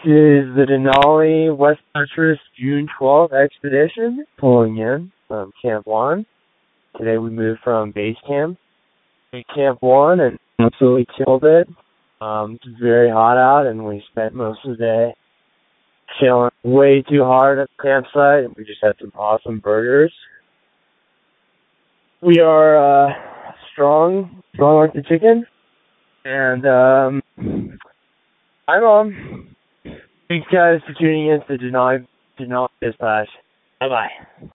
is the Denali West Citrus June 12th expedition pulling in from Camp 1. Today we moved from base camp to Camp 1 and absolutely killed it. It's very hot out and we spent most of the day chilling way too hard at the campsite, and we just had some awesome burgers. We are strong like the chicken, and I'm on. Thanks guys for tuning in to Denali Dispatch. Bye bye.